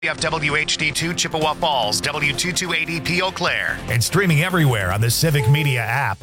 WHD2 Chippewa Falls, W228EP Eau Claire, and streaming everywhere on the Civic Media app.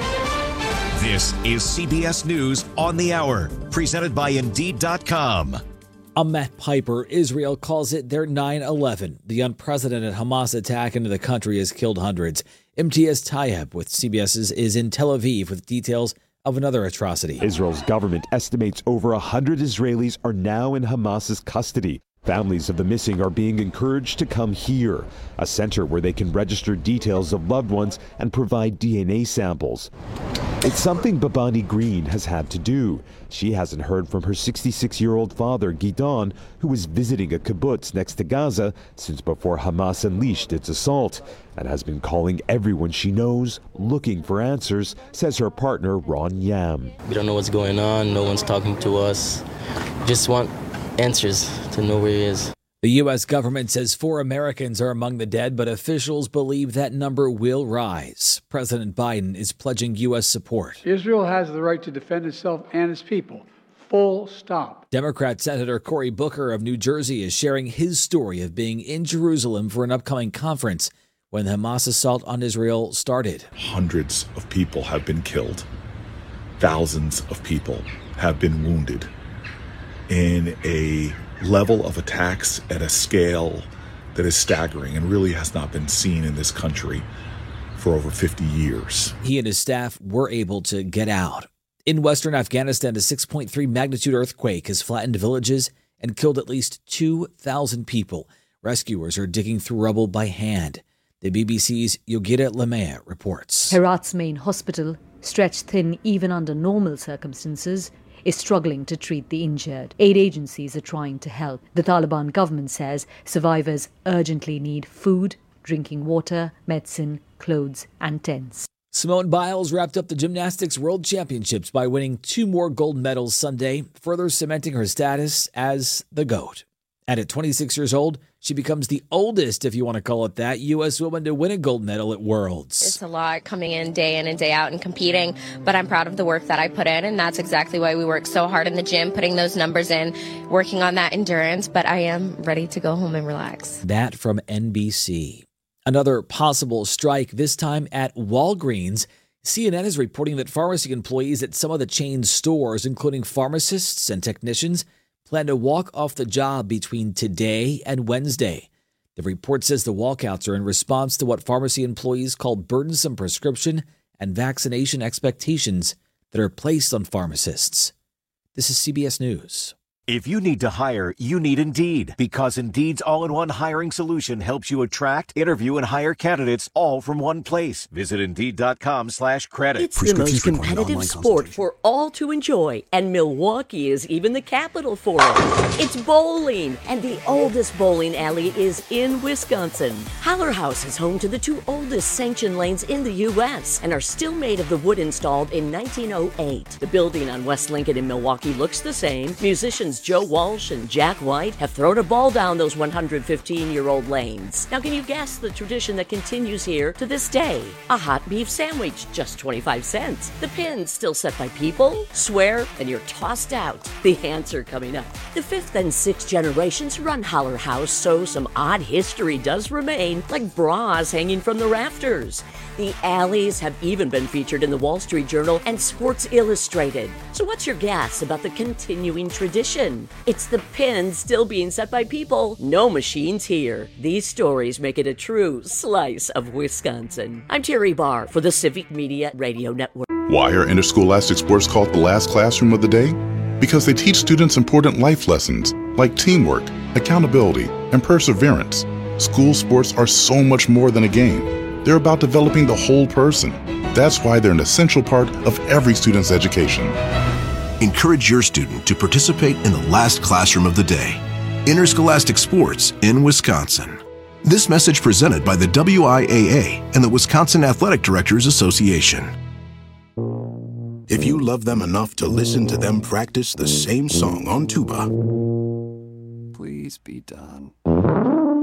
This is CBS News on the Hour, presented by Indeed.com. Ahmet Piper, Israel calls it their 9/11. The unprecedented Hamas attack into the country has killed hundreds. Imtiaz Tayeb with CBS's is in Tel Aviv with details of another atrocity. Israel's government estimates over 100 Israelis are now in Hamas's custody. Families of the missing are being encouraged to come here, a center where they can register details of loved ones and provide DNA samples. It's something Babani Green has had to do. She hasn't heard from her 66-year-old father, Gidon, who was visiting a kibbutz next to Gaza since before Hamas unleashed its assault, and has been calling everyone she knows, looking for answers, says her partner, Ron Yam. We don't know what's going on. No one's talking to us. Just want answers to know where he is. The U.S. government says 4 Americans are among the dead, but officials believe that number will rise. President Biden is pledging U.S. support. Israel has the right to defend itself and its people. Full stop. Democrat Senator Cory Booker of New Jersey is sharing his story of being in Jerusalem for an upcoming conference when the Hamas assault on Israel started. Hundreds of people have been killed. Thousands of people have been wounded in a level of attacks at a scale that is staggering and really has not been seen in this country for over 50 years. He and his staff were able to get out. In western Afghanistan, a 6.3 magnitude earthquake has flattened villages and killed at least 2,000 people. Rescuers are digging through rubble by hand. The BBC's Yogira Lamea reports. Herat's main hospital, stretched thin even under normal circumstances, is struggling to treat the injured. Aid agencies are trying to help. The Taliban government says survivors urgently need food, drinking water, medicine, clothes, and tents. Simone Biles wrapped up the Gymnastics World Championships by winning 2 more gold medals Sunday, further cementing her status as the GOAT. And at 26 years old, she becomes the oldest, if you want to call it that, U.S. woman to win a gold medal at Worlds. It's a lot coming in and day out and competing, but I'm proud of the work that I put in, and that's exactly why we work so hard in the gym, putting those numbers in, working on that endurance, but I am ready to go home and relax. That from NBC. Another possible strike, this time at Walgreens. CNN is reporting that pharmacy employees at some of the chain's stores, including pharmacists and technicians, plan to walk off the job between today and Wednesday. The report says the walkouts are in response to what pharmacy employees call burdensome prescription and vaccination expectations that are placed on pharmacists. This is CBS News. If you need to hire, you need Indeed, because Indeed's all-in-one hiring solution helps you attract, interview, and hire candidates all from one place. Visit Indeed.com/credit. It's the most competitive sport for all to enjoy, and Milwaukee is even the capital for it. It's bowling, and the oldest bowling alley is in Wisconsin. Haller House is home to the 2 oldest sanctioned lanes in the U.S. and are still made of the wood installed in 1908. The building on West Lincoln in Milwaukee looks the same. Musicians Joe Walsh and Jack White have thrown a ball down those 115-year-old lanes. Now, can you guess the tradition that continues here to this day? A hot beef sandwich, just 25 cents. The pins still set by people, swear, and you're tossed out. The answer coming up. The 5th and 6th generations run Haller House, so some odd history does remain, like bras hanging from the rafters. The alleys have even been featured in the Wall Street Journal and Sports Illustrated. So what's your guess about the continuing tradition? It's the pins still being set by people, no machines here. These stories make it a true slice of Wisconsin. I'm Terry Barr for the Civic Media Radio Network. Why are interscholastic sports called the last classroom of the day? Because they teach students important life lessons like teamwork, accountability, and perseverance. School sports are so much more than a game. They're about developing the whole person. That's why they're an essential part of every student's education. Encourage your student to participate in the last classroom of the day. Interscholastic sports in Wisconsin. This message presented by the WIAA and the Wisconsin Athletic Directors Association. If you love them enough to listen to them practice the same song on tuba, please be done.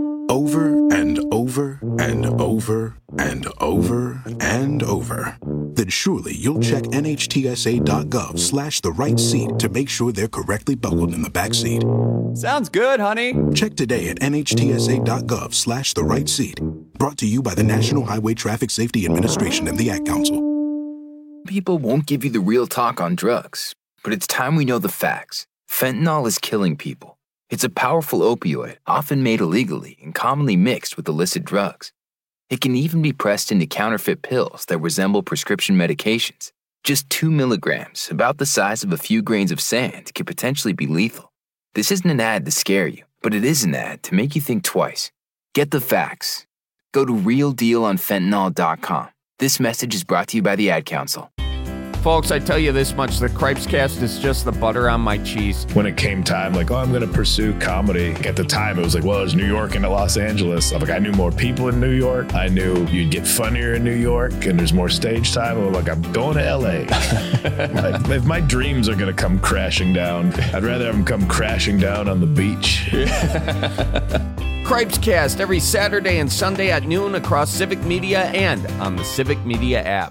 Over and over and over and over and over. then surely you'll check NHTSA.gov/the-right-seat to make sure they're correctly buckled in the back seat. Sounds good, honey. Check today at NHTSA.gov/the-right-seat. Brought to you by the National Highway Traffic Safety Administration and the Ad Council. People won't give you the real talk on drugs, but it's time we know the facts. Fentanyl is killing people. It's a powerful opioid, often made illegally and commonly mixed with illicit drugs. It can even be pressed into counterfeit pills that resemble prescription medications. Just 2 milligrams, about the size of a few grains of sand, can potentially be lethal. This isn't an ad to scare you, but it is an ad to make you think twice. Get the facts. Go to realdealonfentanyl.com. This message is brought to you by the Ad Council. Folks, I tell you this much, the Cripescast is just the butter on my cheese. When it came time, like, I'm going to pursue comedy. At the time, it was like, well, it's New York and Los Angeles. I'm like, I knew more people in New York. I knew you'd get funnier in New York, and there's more stage time. I'm like, I'm going to L.A. Like, if my dreams are going to come crashing down, I'd rather have them come crashing down on the beach. Cripescast every Saturday and Sunday at noon across Civic Media and on the Civic Media app.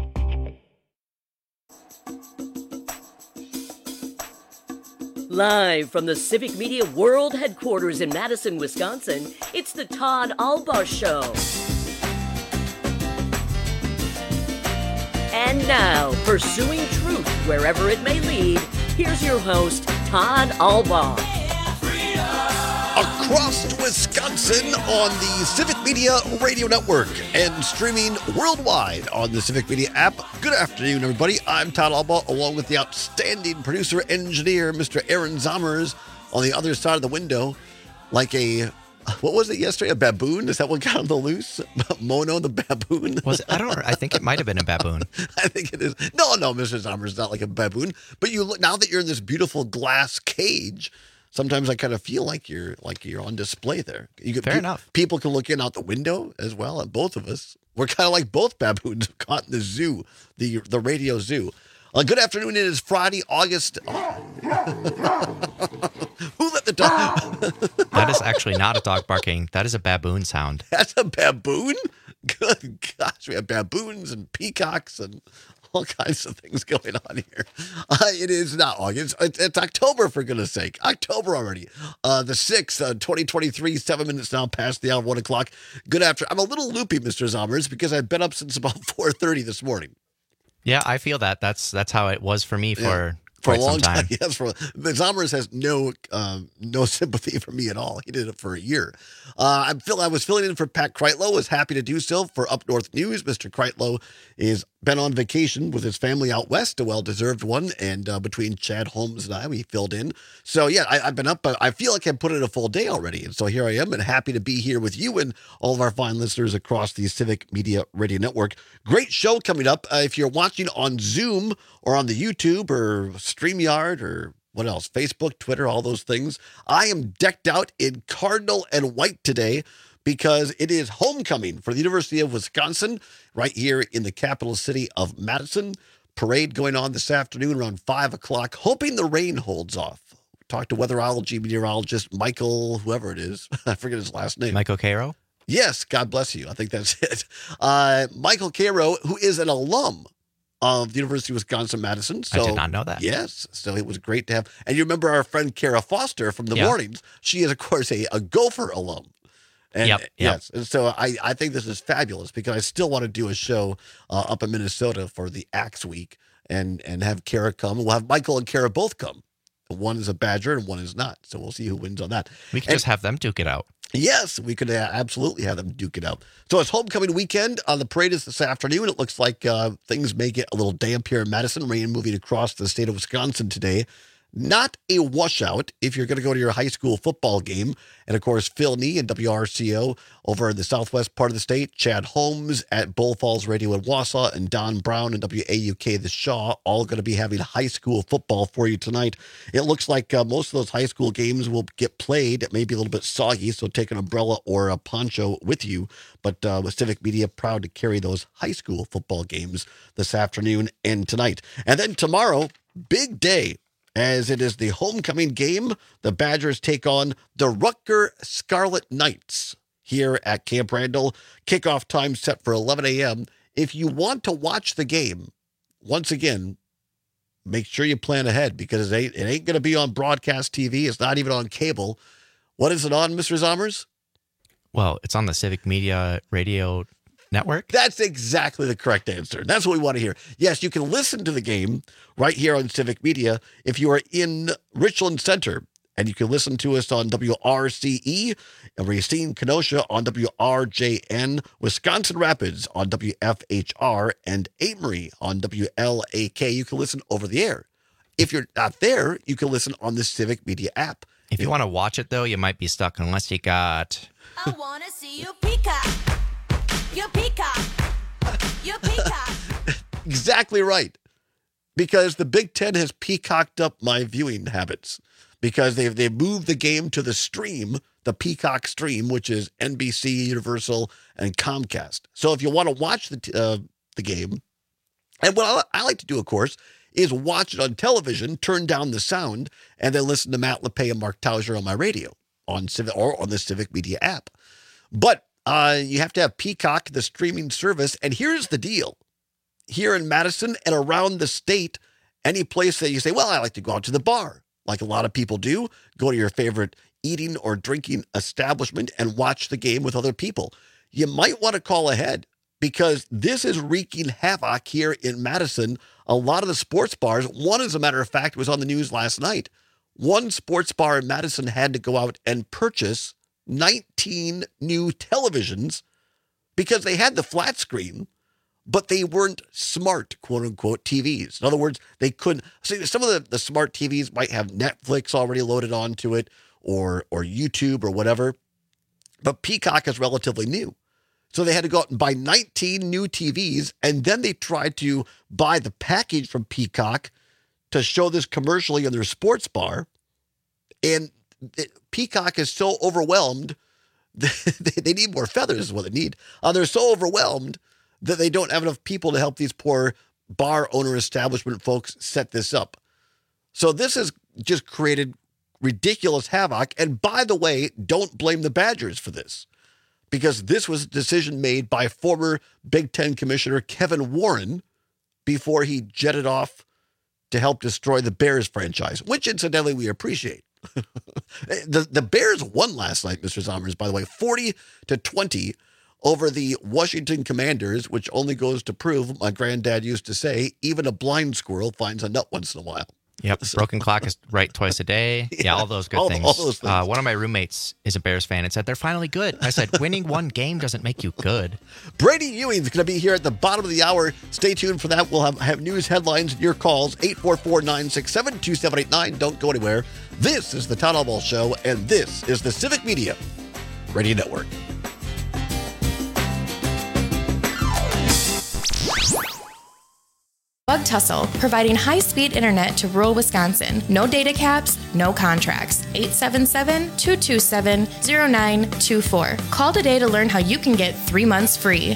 Live from the Civic Media World Headquarters in Madison, Wisconsin, it's the Todd Albaugh Show. And now, pursuing truth wherever it may lead, here's your host, Todd Albaugh. Across Wisconsin on the Civic Media Radio Network and streaming worldwide on the Civic Media app. Good afternoon, everybody. I'm Todd Albaugh, along with the outstanding producer-engineer, Mr. Aaron Zommers, on the other side of the window, like a, what was it yesterday, a baboon? Is that what got on the loose? Mono the baboon? Was it? I think it might have been a baboon. I think it is. No, Mr. Zommers is not like a baboon. But you look, now that you're in this beautiful glass cage, sometimes I kind of feel like you're on display there. Fair enough. People can look in out the window as well at both of us. We're kind of like both baboons caught in the zoo, the radio zoo. Good afternoon. It is Friday, August. Who let the dog? That is actually not a dog barking. That is a baboon sound. That's a baboon? Good gosh, we have baboons and peacocks and all kinds of things going on here. It is not August. It's October, for goodness sake. October already. The 6th, 2023, 7 minutes now past the hour, 1 o'clock. Good afternoon. I'm a little loopy, Mr. Zommers, because I've been up since about 4:30 this morning. Yeah, I feel that. That's how it was for me for a long time. Yes, the Zommers has no sympathy for me at all. He did it for a year. I was filling in for Pat Kreitlow. Was happy to do so for Up North News. Mr. Kreitlow is been on vacation with his family out west, a well-deserved one. And between Chad Holmes and I, we filled in. So yeah, I've been up, but I feel like I've put in a full day already. And so here I am, and happy to be here with you and all of our fine listeners across the Civic Media Radio Network. Great show coming up. If you're watching on Zoom or on the YouTube or StreamYard or what else? Facebook, Twitter, all those things. I am decked out in cardinal and white today because it is homecoming for the University of Wisconsin right here in the capital city of Madison. Parade going on this afternoon around 5 o'clock, hoping the rain holds off. Talked to weatherology meteorologist Michael, whoever it is. I forget his last name. Michael Cairo? Yes, God bless you. I think that's it. Michael Cairo, who is an alum of the University of Wisconsin-Madison. So, I did not know that. Yes. So it was great to have. And you remember our friend Kara Foster from the mornings. She is, of course, a Gopher alum. And, yep. Yes. And so I think this is fabulous because I still want to do a show up in Minnesota for the Axe Week and have Kara come. We'll have Michael and Kara both come. One is a Badger and one is not. So we'll see who wins on that. We can just have them duke it out. Yes, we could absolutely have them duke it out. So it's homecoming weekend. The parade is this afternoon. It looks like things may get a little damp here in Madison. Rain moving across the state of Wisconsin today. Not a washout if you're going to go to your high school football game. And, of course, Phil Nee and WRCO over in the southwest part of the state, Chad Holmes at Bull Falls Radio in Wausau, and Don Brown and WAUK the Shaw, all going to be having high school football for you tonight. It looks like most of those high school games will get played. It may be a little bit soggy, so take an umbrella or a poncho with you. But with Civic Media, proud to carry those high school football games this afternoon and tonight. And then tomorrow, big day. As it is the homecoming game, the Badgers take on the Rutger Scarlet Knights here at Camp Randall. Kickoff time set for 11 a.m. If you want to watch the game, once again, make sure you plan ahead because it ain't going to be on broadcast TV. It's not even on cable. What is it on, Mr. Zommers? Well, it's on the Civic Media Radio Network. That's exactly the correct answer. That's what we want to hear. Yes, you can listen to the game right here on Civic Media if you are in Richland Center. And you can listen to us on WRCE and Racine Kenosha on WRJN, Wisconsin Rapids on WFHR, and Amory on WLAK. You can listen over the air. If you're not there, you can listen on the Civic Media app. If you want to watch it, though, you might be stuck unless you got... I want to see you peacock. You peacock. You peacock. Exactly right. Because the Big Ten has peacocked up my viewing habits. Because they've moved the game to the stream, the Peacock stream, which is NBC, Universal, and Comcast. So if you want to watch the game, and what I like to do, of course, is watch it on television, turn down the sound, and then listen to Matt LePay and Mark Tauser on my radio on the Civic Media app. But you have to have Peacock, the streaming service. And here's the deal. Here in Madison and around the state, any place that you say, well, I like to go out to the bar, like a lot of people do, go to your favorite eating or drinking establishment and watch the game with other people. You might want to call ahead because this is wreaking havoc here in Madison. A lot of the sports bars, one, as a matter of fact, was on the news last night. One sports bar in Madison had to go out and purchase 19 new televisions because they had the flat screen, but they weren't smart, quote unquote, TVs. In other words, they couldn't see. Some of the smart TVs might have Netflix already loaded onto it or YouTube or whatever. But Peacock is relatively new. So they had to go out and buy 19 new TVs. And then they tried to buy the package from Peacock to show this commercially in their sports bar. And Peacock is so overwhelmed. They need more feathers is what they need. They're so overwhelmed that they don't have enough people to help these poor bar owner establishment folks set this up. So this has just created ridiculous havoc. And by the way, don't blame the Badgers for this, because this was a decision made by former Big Ten Commissioner Kevin Warren before he jetted off to help destroy the Bears franchise, which incidentally we appreciate. The Bears won last night, Mr. Zommers, by the way, 40-20 over the Washington Commanders, which only goes to prove, my granddad used to say, even a blind squirrel finds a nut once in a while. Yep, broken clock is right twice a day. Yeah, all those good things. All those things. One of my roommates is a Bears fan and said, they're finally good. I said, winning one game doesn't make you good. Brady Ewing's going to be here at the bottom of the hour. Stay tuned for that. We'll have news headlines and your calls, 844-967-2789. Don't go anywhere. This is the Todd Albaugh Show, and this is the Civic Media Radio Network. Bug Tussle, providing high-speed internet to rural Wisconsin. No data caps, no contracts. 877-227-0924. Call today to learn how you can get 3 months free.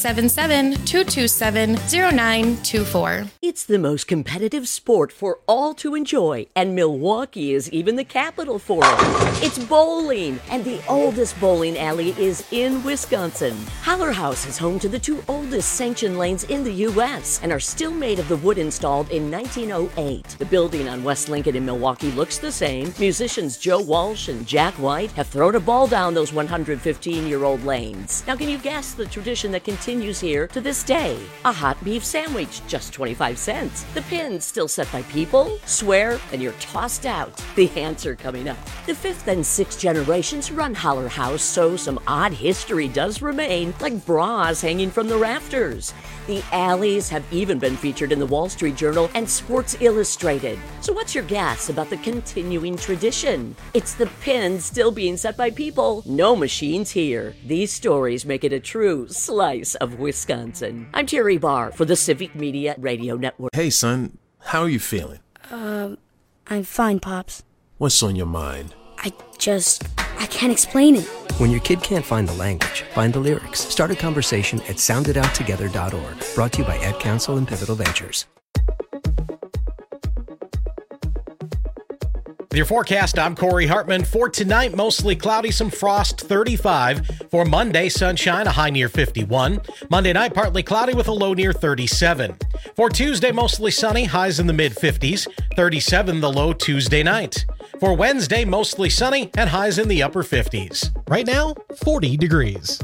877-227-0924. It's the most competitive sport for all to enjoy, and Milwaukee is even the capital for it. It's bowling, and the oldest bowling alley is in Wisconsin. Holler House is home to the 2 oldest sanctioned lanes in the U.S. and are still made of the wood installed in 1908. The building on West Lincoln in Milwaukee looks the same. Musicians Joe Walsh and Jack White have thrown a ball down those 115-year-old lanes. Now, can you guess the tradition that continues here to this day? A hot beef sandwich, just 25 cents. The pins still set by people. Swear, and you're tossed out. The answer coming up. The 5th and 6th generations run Holler House, so some odd history does remain, like bras hanging from the rafters. The alleys have even been featured in the Wall Street Journal and Sports Illustrated. So what's your guess about the continuing tradition? It's the pins still being set by people. No machines here. These stories make it a true slice of Wisconsin. I'm Terry Barr for the Civic Media Radio Network. Hey, son. How are you feeling? I'm fine, Pops. What's on your mind? I can't explain it. When your kid can't find the language, find the lyrics. Start a conversation at soundedouttogether.org. Brought to you by Ad Council and Pivotal Ventures. With your forecast, I'm Corey Hartman. For tonight, mostly cloudy, some frost, 35. For Monday, sunshine, a high near 51. Monday night, partly cloudy with a low near 37. For Tuesday, mostly sunny, highs in the mid-50s. 37 the low Tuesday night. For Wednesday, mostly sunny and highs in the upper 50s. Right now, 40 degrees.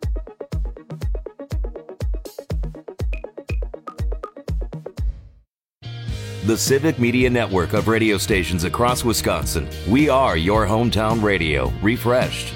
The Civic Media Network of radio stations across Wisconsin. We are your hometown radio, refreshed.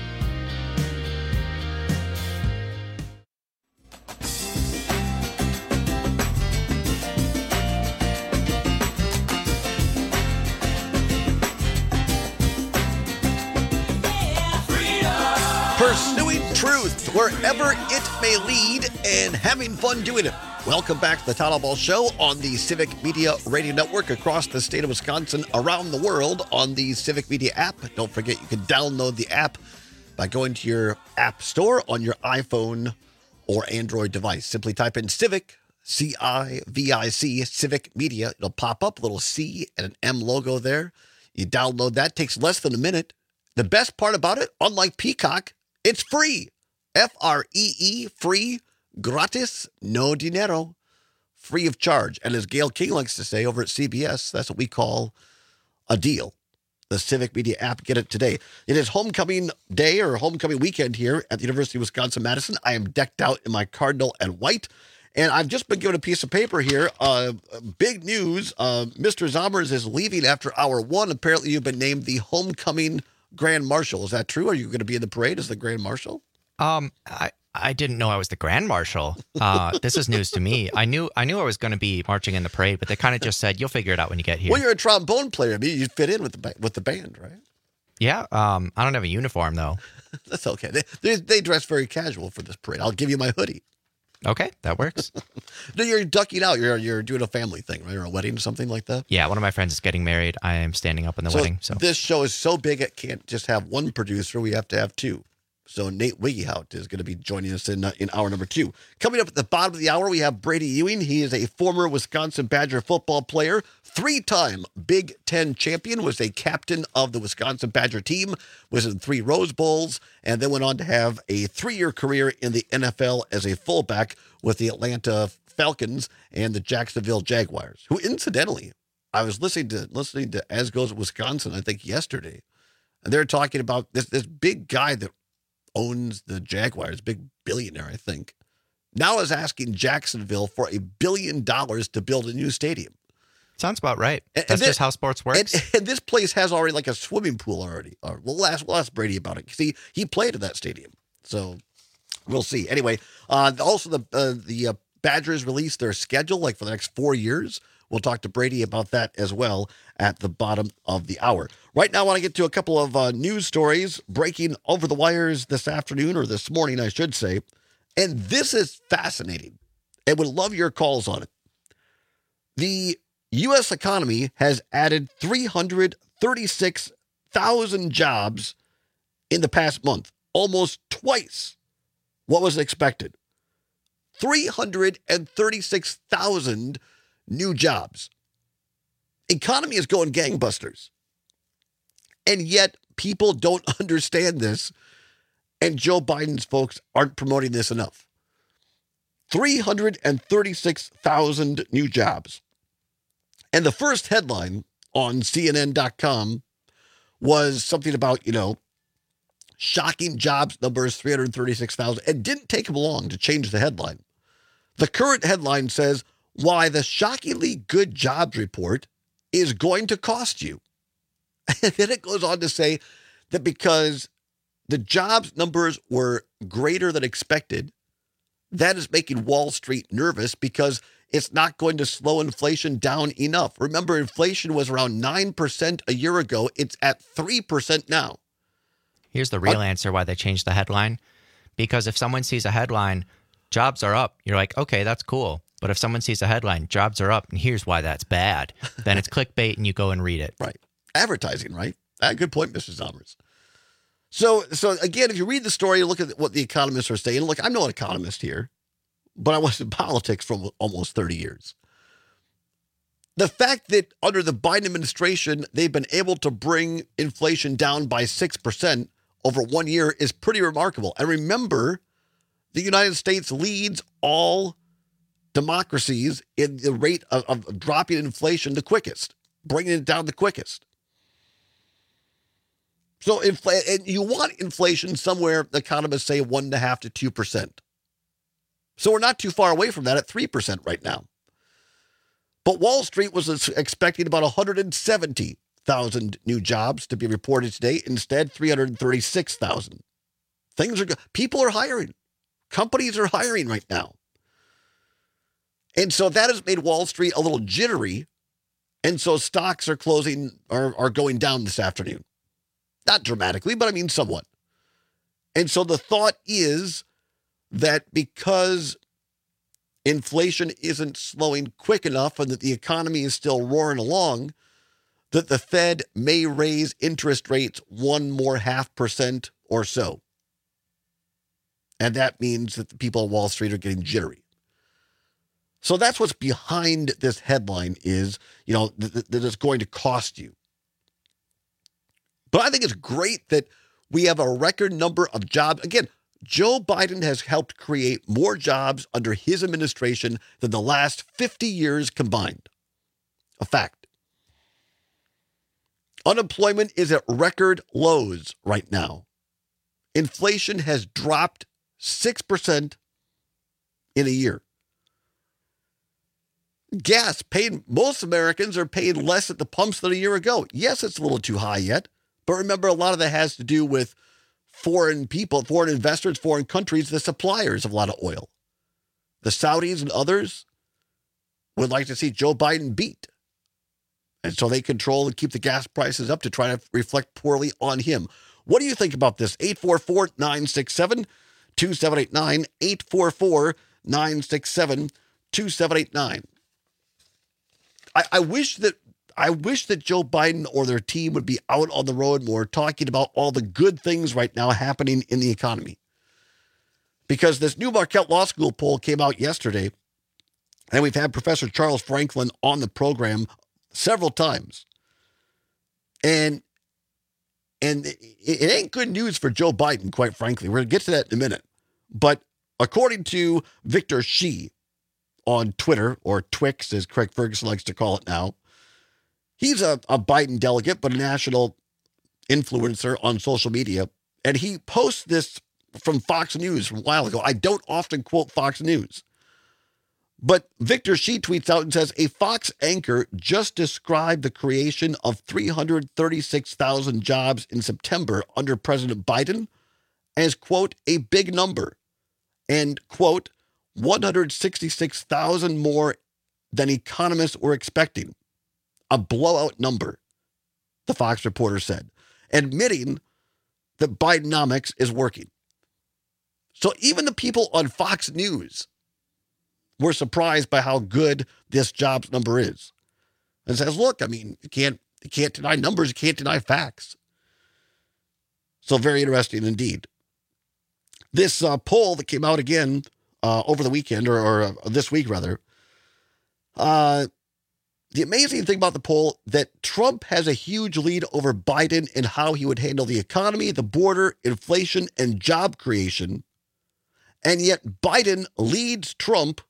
Pursuing truth wherever it may lead and having fun doing it. Welcome back to the Todd Ball Show on the Civic Media Radio Network across the state of Wisconsin, around the world on the Civic Media app. Don't forget, you can download the app by going to your app store on your iPhone or Android device. Simply type in Civic, C-I-V-I-C, Civic Media. It'll pop up, a little C and an M logo there. You download that. Takes less than a minute. The best part about it, unlike Peacock, it's free. F-R-E-E, free. Gratis, no dinero, free of charge. And as Gail King likes to say over at CBS, that's what we call a deal. The Civic Media app, get it today. It is homecoming day or homecoming weekend here at the University of Wisconsin-Madison. I am decked out in my cardinal and white. And I've just been given a piece of paper here. Big news. Mr. Zommers is leaving after hour one. Apparently, you've been named the homecoming Grand Marshal. Is that true? Are you going to be in the parade as the Grand Marshal? I didn't know I was the Grand Marshal. This is news to me. I knew I was going to be marching in the parade, but they kind of just said, you'll figure it out when you get here. Well, you're a trombone player. I mean, you fit in with the band, right? Yeah. I don't have a uniform, though. That's okay. They dress very casual for this parade. I'll give you my hoodie. Okay, that works. No, you're ducking out. You're doing a family thing, right? Or a wedding or something like that? Yeah, one of my friends is getting married. I am standing up in the wedding. So this show is so big, it can't just have one producer. We have to have two. So Nate Wiggyhout is going to be joining us in hour number 2. Coming up at the bottom of the hour, we have Brady Ewing. He is a former Wisconsin Badger football player, 3-time Big Ten champion, was a captain of the Wisconsin Badger team, was in 3 Rose Bowls, and then went on to have a 3-year career in the NFL as a fullback with the Atlanta Falcons and the Jacksonville Jaguars, who incidentally, I was listening to As Goes Wisconsin, I think yesterday, and they're talking about this big guy that owns the Jaguars, big billionaire, I think, now is asking Jacksonville for $1 billion to build a new stadium. Sounds about right. That's just how sports works. And this place has already like a swimming pool already. We'll ask Brady about it. See, he played at that stadium, so we'll see. Anyway, also the Badgers released their schedule like for the next 4 years. We'll talk to Brady about that as well at the bottom of the hour. Right now, I want to get to a couple of news stories breaking over the wires this afternoon, or this morning, I should say. And this is fascinating. I would love your calls on it. The U.S. economy has added 336,000 jobs in the past month, almost twice what was expected. 336,000 new jobs. Economy is going gangbusters. And yet people don't understand this, and Joe Biden's folks aren't promoting this enough. 336,000 new jobs. And the first headline on CNN.com was something about, shocking jobs numbers, 336,000. It didn't take them long to change the headline. The current headline says, why the shockingly good jobs report is going to cost you. And then it goes on to say that because the jobs numbers were greater than expected, that is making Wall Street nervous because it's not going to slow inflation down enough. Remember, inflation was around 9% a year ago. It's at 3% now. Here's the real answer why they changed the headline. Because if someone sees a headline, jobs are up, you're like, okay, that's cool. But if someone sees a headline, jobs are up, and here's why that's bad, then it's clickbait and you go and read it. Right. Advertising, right? Good point, Mr. Zommers. So again, if you read the story, look at what the economists are saying. Look, I'm no economist here, but I was in politics for almost 30 years. The fact that under the Biden administration, they've been able to bring inflation down by 6% over 1 year is pretty remarkable. And remember, the United States leads all democracies in the rate of dropping inflation the quickest, bringing it down the quickest. So and you want inflation somewhere, economists say 1.5% to 2%. So we're not too far away from that at 3% right now. But Wall Street was expecting about 170,000 new jobs to be reported today. Instead, 336,000. People are hiring. Companies are hiring right now. And so that has made Wall Street a little jittery. And so stocks are going down this afternoon. Not dramatically, but I mean somewhat. And so the thought is that because inflation isn't slowing quick enough and that the economy is still roaring along, that the Fed may raise interest rates 1.5% or so. And that means that the people on Wall Street are getting jittery. So that's what's behind this headline is, that it's going to cost you. But I think it's great that we have a record number of jobs. Again, Joe Biden has helped create more jobs under his administration than the last 50 years combined. A fact. Unemployment is at record lows right now. Inflation has dropped 6% in a year. Gas most Americans are paying less at the pumps than a year ago. Yes, it's a little too high yet, but remember, a lot of that has to do with foreign people, foreign investors, foreign countries, the suppliers of a lot of oil. The Saudis and others would like to see Joe Biden beat. And so they control and keep the gas prices up to try to reflect poorly on him. What do you think about this? 844-967-2789, 844-967-2789. I wish that Joe Biden or their team would be out on the road more talking about all the good things right now happening in the economy. Because this new Marquette Law School poll came out yesterday, and we've had Professor Charles Franklin on the program several times. And it ain't good news for Joe Biden, quite frankly. We're going to get to that in a minute. But according to Victor Shi on Twitter, or Twix, as Craig Ferguson likes to call it now, he's a Biden delegate, but a national influencer on social media. And he posts this from Fox News from a while ago. I don't often quote Fox News. But Victor Shi tweets out and says, a Fox anchor just described the creation of 336,000 jobs in September under President Biden as, quote, a big number, and, quote, 166,000 more than economists were expecting. A blowout number, the Fox reporter said, admitting that Bidenomics is working. So even the people on Fox News were surprised by how good this jobs number is. And says, look, I mean, you can't deny numbers, you can't deny facts. So very interesting indeed. This poll that came out again over the weekend, or this week rather, the amazing thing about the poll, that Trump has a huge lead over Biden in how he would handle the economy, the border, inflation, and job creation. And yet Biden leads Trump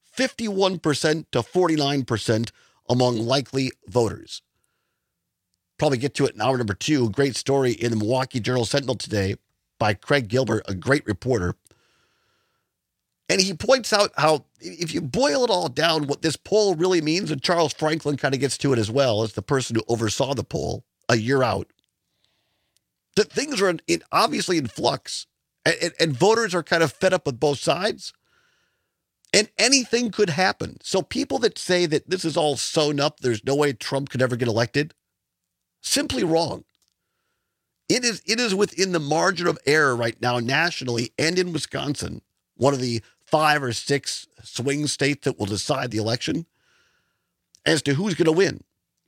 51% to 49% among likely voters. Probably get to it in hour number 2. Great story in the Milwaukee Journal-Sentinel today by Craig Gilbert, a great reporter. And he points out how, if you boil it all down, what this poll really means, and Charles Franklin kind of gets to it as well as the person who oversaw the poll a year out, that things are obviously in flux, and voters are kind of fed up with both sides, and anything could happen. So people that say that this is all sewn up, there's no way Trump could ever get elected, simply wrong. It is within the margin of error right now nationally and in Wisconsin, one of the 5 or 6 swing states that will decide the election, as to who's going to win.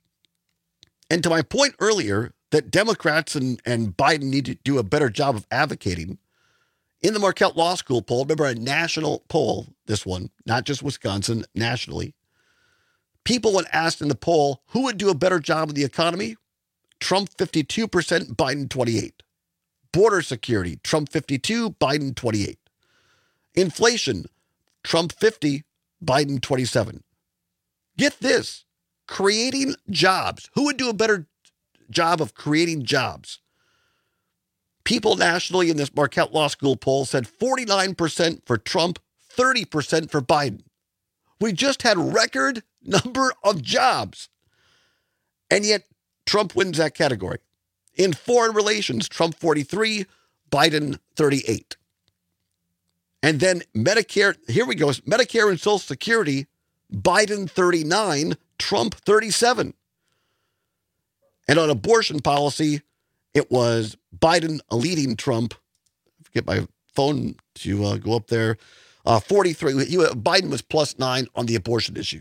And to my point earlier that Democrats and Biden need to do a better job of advocating, in the Marquette Law School poll, remember a national poll, this one, not just Wisconsin, nationally, People, when asked in the poll who would do a better job of the economy, Trump 52%, Biden 28%. Border security, Trump 52%, Biden 28%. Inflation, Trump 50%, Biden 27%. Get this, creating jobs. Who would do a better job of creating jobs? People nationally in this Marquette Law School poll said 49% for Trump, 30% for Biden. We just had record number of jobs. And yet Trump wins that category. In foreign relations, Trump 43, Biden 38. And then Medicare, here we go, Medicare and Social Security, Biden 39, Trump 37. And on abortion policy, it was Biden leading Trump. I forget my phone to go up there. 43. Biden was +9 on the abortion issue.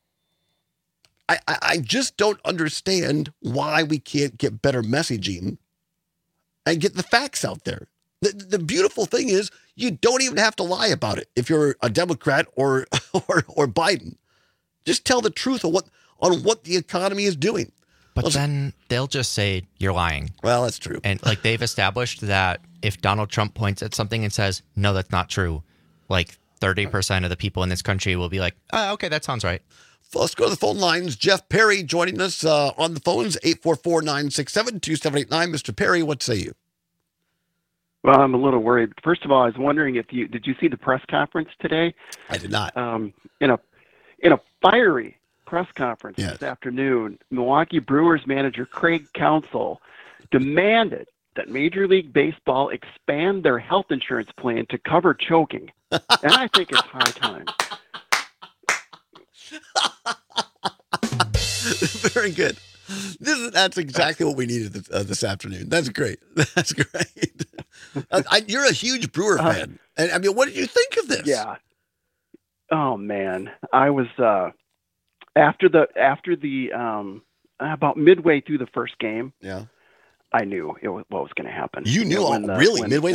I just don't understand why we can't get better messaging and get the facts out there. The beautiful thing is you don't even have to lie about it if you're a Democrat or Biden. Just tell the truth on what the economy is doing. But then they'll just say you're lying. Well, that's true. And like they've established that if Donald Trump points at something and says, no, that's not true, like 30% of the people in this country will be like, oh, okay, that sounds right. Let's go to the phone lines. Jeff Perry joining us on the phones, 844-967-2789. Mr. Perry, what say you? Well, I'm a little worried. First of all, I was wondering did you see the press conference today? I did not. In a fiery press conference this afternoon, Milwaukee Brewers manager Craig Counsell demanded that Major League Baseball expand their health insurance plan to cover choking. And I think it's high time. Very good. That's exactly what we needed this afternoon. That's great. That's great. You're a huge Brewer fan. And I mean, what did you think of this? Yeah. Oh man, I was after the about midway through the first game. Yeah. I knew what was going to happen. You knew midway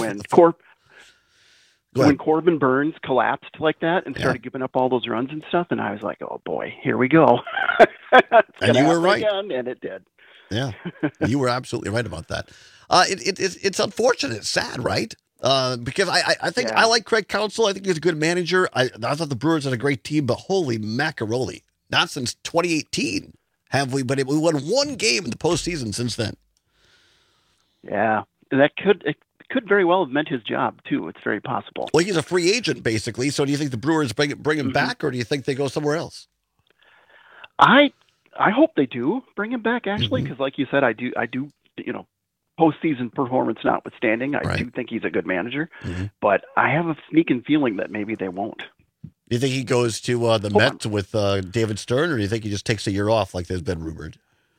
when Corbin Burns collapsed like that and started giving up all those runs and stuff, and I was like, "Oh boy, here we go." And you were right, again, and it did. Yeah, you were absolutely right about that. It's unfortunate, it's sad, right? Because I think I like Craig Counsell. I think he's a good manager. I thought the Brewers had a great team, but holy macaroni! Not since 2018 have we. But we won one game in the postseason since then. Yeah, it could very well have meant his job too. It's very possible. Well, he's a free agent basically. So do you think the Brewers bring him back, or do you think they go somewhere else? I hope they do bring him back actually, because like you said, I do. Postseason performance notwithstanding, I do think he's a good manager. But I have a sneaking feeling that maybe they won't. Do you think he goes to the Mets with David Stern, or do you think he just takes a year off like there's been rumored?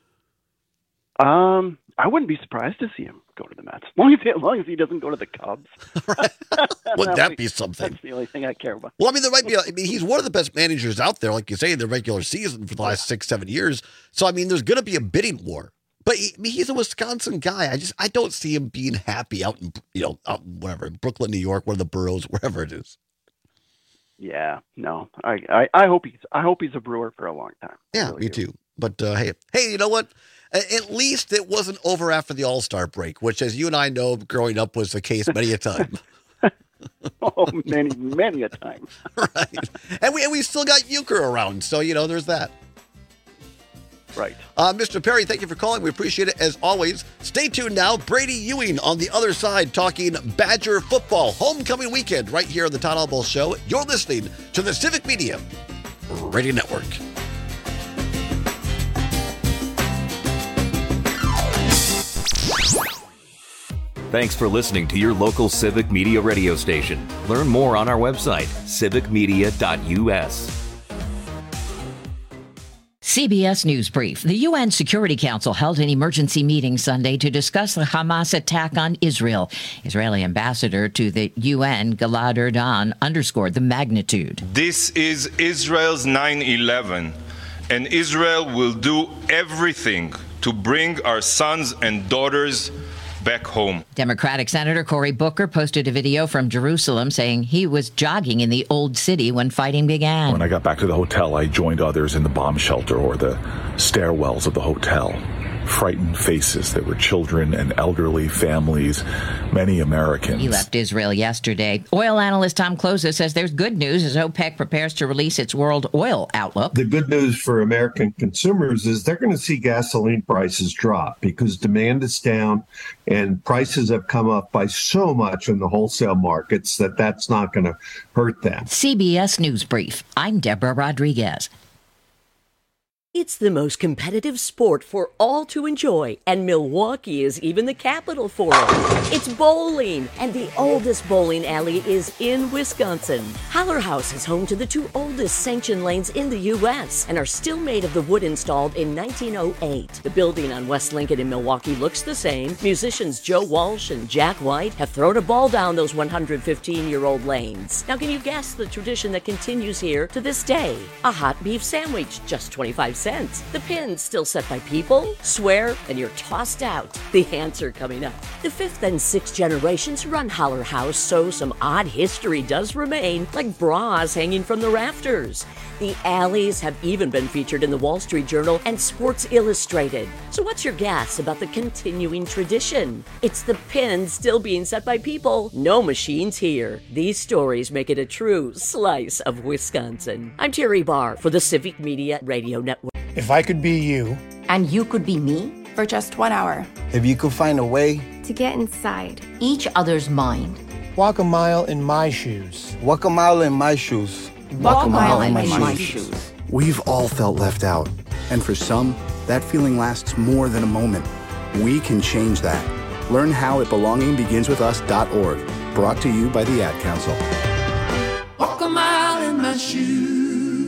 I wouldn't be surprised to see him go to the Mets. As long as he doesn't go to the Cubs. Wouldn't that be something? That's the only thing I care about. Well, I mean, there might be. He's one of the best managers out there, like you say, in the regular season for the last 6-7 years. So, I mean, there's going to be a bidding war. But he's a Wisconsin guy. I don't see him being happy out in whatever, Brooklyn, New York, one of the boroughs, wherever it is. Yeah, no, I hope he's a Brewer for a long time. Yeah, really me too. But hey, you know what? At least it wasn't over after the All-Star break, which, as you and I know, growing up was the case many a time. Oh, many a time. Right. And we still got Euchre around, so, there's that. Right. Mr. Perry, thank you for calling. We appreciate it as always. Stay tuned now. Brady Ewing on the other side talking Badger football. Homecoming weekend right here on the Todd Albaugh Show. You're listening to the Civic Media Radio Network. Thanks for listening to your local Civic Media radio station. Learn more on our website, civicmedia.us. CBS News Brief. The UN Security Council held an emergency meeting Sunday to discuss the Hamas attack on Israel. Israeli ambassador to the UN, Gilad Erdan, underscored the magnitude. This is Israel's 9/11, and Israel will do everything to bring our sons and daughters back home. Democratic Senator Cory Booker posted a video from Jerusalem saying he was jogging in the Old City when fighting began. When I got back to the hotel, I joined others in the bomb shelter or the stairwells of the hotel. Frightened faces. There were children and elderly families, many Americans. He left Israel yesterday. Oil analyst Tom Closa says there's good news as OPEC prepares to release its world oil outlook. The good news for American consumers is they're going to see gasoline prices drop because demand is down and prices have come up by so much in the wholesale markets that that's not going to hurt them. CBS News Brief. I'm Deborah Rodriguez. It's the most competitive sport for all to enjoy, and Milwaukee is even the capital for it. It's bowling, and the oldest bowling alley is in Wisconsin. Haller House is home to the two oldest sanctioned lanes in the U.S. and are still made of the wood installed in 1908. The building on West Lincoln in Milwaukee looks the same. Musicians Joe Walsh and Jack White have thrown a ball down those 115-year-old lanes. Now, can you guess the tradition that continues here to this day? A hot beef sandwich, just 25 cents. The pin's still set by people, swear, and you're tossed out. The answer coming up. The fifth and sixth generations run Haller House, so some odd history does remain, like bras hanging from the rafters. The alleys have even been featured in the Wall Street Journal and Sports Illustrated. So what's your guess about the continuing tradition? It's the pin still being set by people. No machines here. These stories make it a true slice of Wisconsin. I'm Terry Barr for the Civic Media Radio Network. If I could be you. And you could be me? For just 1 hour. If you could find a way. To get inside each other's mind. Walk a mile in my shoes. Walk a mile in my shoes. Walk a mile in my shoes. We've all felt left out. And for some, that feeling lasts more than a moment. We can change that. Learn how at belongingbeginswithus.org. Brought to you by the Ad Council. Walk a mile in my shoes.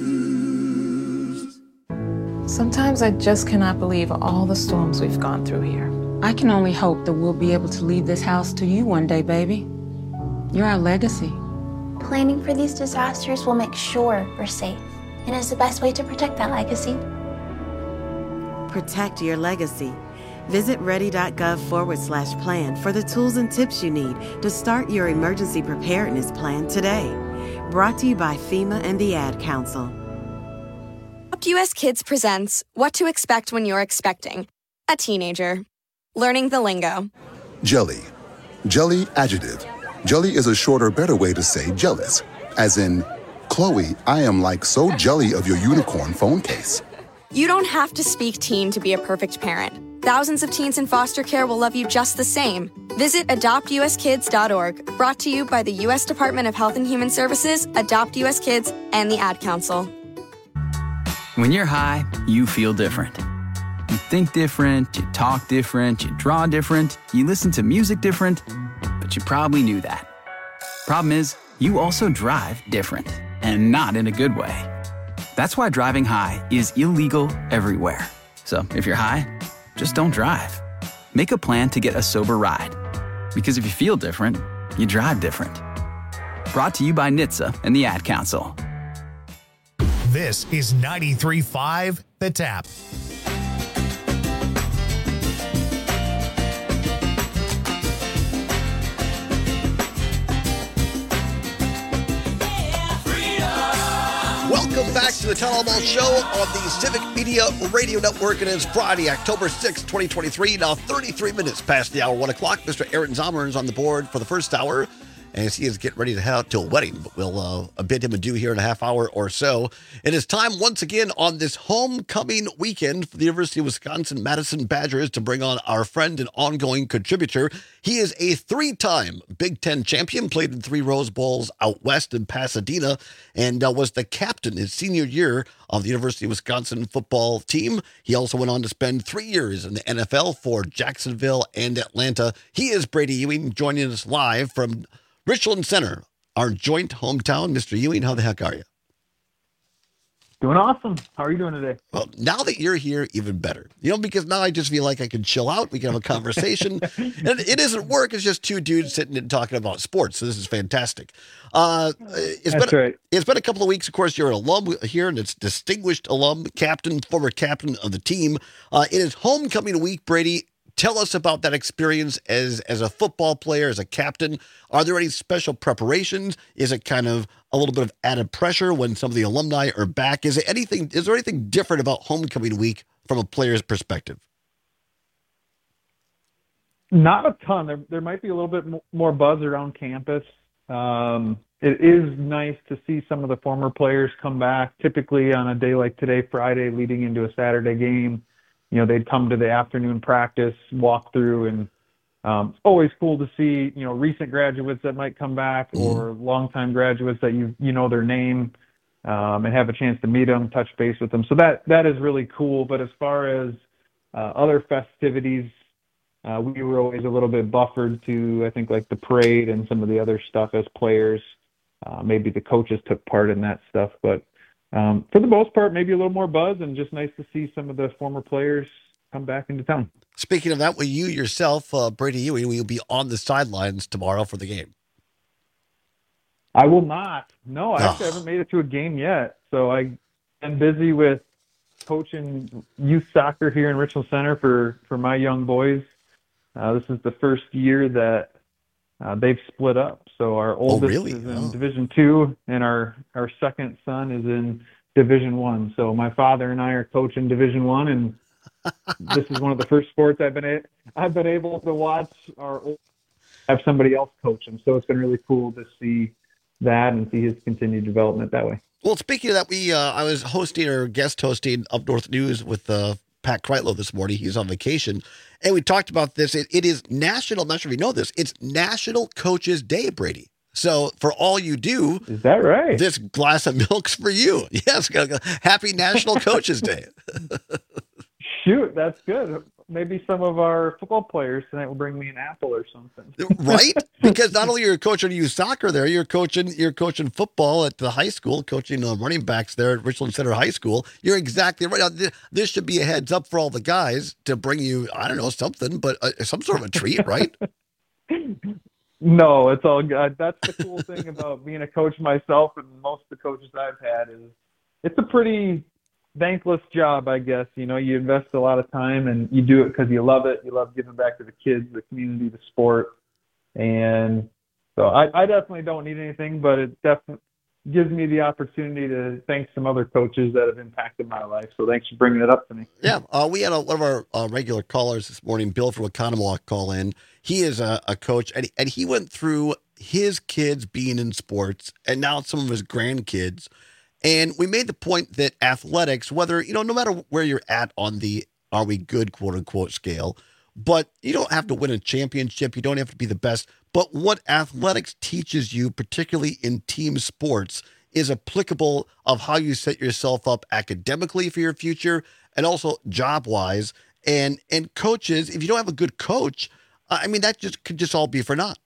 Sometimes I just cannot believe all the storms we've gone through here. I can only hope that we'll be able to leave this house to you one day, baby. You're our legacy. Planning for these disasters will make sure we're safe, and is the best way to protect that legacy. Protect your legacy. Visit ready.gov/plan for the tools and tips you need to start your emergency preparedness plan today. Brought to you by FEMA and the Ad Council. US Kids presents What to Expect When You're Expecting a Teenager. Learning the lingo. Jelly. Jelly adjective. Jelly is a shorter, better way to say jealous. As in, Chloe, I am like so jelly of your unicorn phone case. You don't have to speak teen to be a perfect parent. Thousands of teens in foster care will love you just the same. Visit adoptuskids.org. Brought to you by the U.S. Department of Health and Human Services, Adopt U.S. Kids, and the Ad Council. When you're high, you feel different. You think different, you talk different, you draw different, you listen to music different, but you probably knew that. Problem is, you also drive different, and not in a good way. That's why driving high is illegal everywhere. So if you're high, just don't drive. Make a plan to get a sober ride. Because if you feel different, you drive different. Brought to you by NHTSA and the Ad Council. This is 93.5 The Tap. Welcome back to the Town Hall Ball Show on the Civic Media Radio Network. It is Friday, October 6, 2023. Now 33 minutes past the hour, 1 o'clock. Mr. Aaron Zomer is on the board for the first hour, as he is getting ready to head out to a wedding. But we'll bid him adieu here in a half hour or so. It is time once again on this homecoming weekend for the University of Wisconsin-Madison Badgers to bring on our friend and ongoing contributor. He is a 3-time Big Ten champion, played in 3 Rose Bowls out west in Pasadena, and was the captain his senior year of the University of Wisconsin football team. He also went on to spend 3 years in the NFL for Jacksonville and Atlanta. He is Brady Ewing, joining us live from Richland Center, our joint hometown. Mr. Ewing, how the heck are you? Doing awesome. How are you doing today? Well, now that you're here, even better. Because now I just feel like I can chill out. We can have a conversation. And it isn't work. It's just 2 dudes sitting and talking about sports. So this is fantastic. It's been a couple of weeks. Of course, you're an alum here, and it's distinguished alum, former captain of the team. It is homecoming week, Brady. Tell us about that experience as a football player, as a captain. Are there any special preparations? Is it kind of a little bit of added pressure when some of the alumni are back? Is there anything different about homecoming week from a player's perspective? Not a ton. There might be a little bit more buzz around campus. It is nice to see some of the former players come back. Typically on a day like today, Friday, leading into a Saturday game, they'd come to the afternoon practice, walk through, and it's always cool to see, recent graduates that might come back or longtime graduates that you know their name and have a chance to meet them, touch base with them. So that is really cool. But as far as other festivities, we were always a little bit buffered to, I think, like the parade and some of the other stuff as players. Maybe the coaches took part in that stuff, but for the most part, maybe a little more buzz, and just nice to see some of the former players come back into town. Speaking of that, will you yourself, Brady Ewing, will you be on the sidelines tomorrow for the game? I will not. No, I actually haven't made it to a game yet. So I've been busy with coaching youth soccer here in Richland Center for my young boys. This is the first year that they've split up. So our oldest is in Division II, and our second son is in Division I. So my father and I are coaching Division I, and this is one of the first sports I've been able to watch have somebody else coach him. So it's been really cool to see that and see his continued development that way. Well, speaking of that, I was guest hosting Up North News with Pat Kreitlow this morning. He's on vacation. And we talked about this. It is national. I'm not sure if you know this. It's National Coaches Day, Brady. So for all you do, is that right? This glass of milk's for you. Yes. Happy National Coaches Day. Shoot, that's good. Maybe some of our football players tonight will bring me an apple or something. Right? Because not only you're coaching youth soccer there, you're coaching football at the high school, coaching running backs there at Richland Center High School. You're exactly right. Now, this should be a heads up for all the guys to bring you, I don't know, something, but some sort of a treat, right? No, it's all good. That's the cool thing about being a coach myself, and most of the coaches I've had, is it's a pretty thankless job, I guess. You invest a lot of time, and you do it because you love it. You love giving back to the kids, the community, the sport. And so I definitely don't need anything, but it definitely gives me the opportunity to thank some other coaches that have impacted my life. So thanks for bringing it up to me. Yeah. We had one of our regular callers this morning, Bill from Oconomowoc, call in. He is a coach, and he went through his kids being in sports and now some of his grandkids. And we made the point that athletics, whether, no matter where you're at on the are we good, quote unquote, scale, but you don't have to win a championship. You don't have to be the best. But what athletics teaches you, particularly in team sports, is applicable of how you set yourself up academically for your future and also job wise. And coaches, if you don't have a good coach, that could just all be for naught.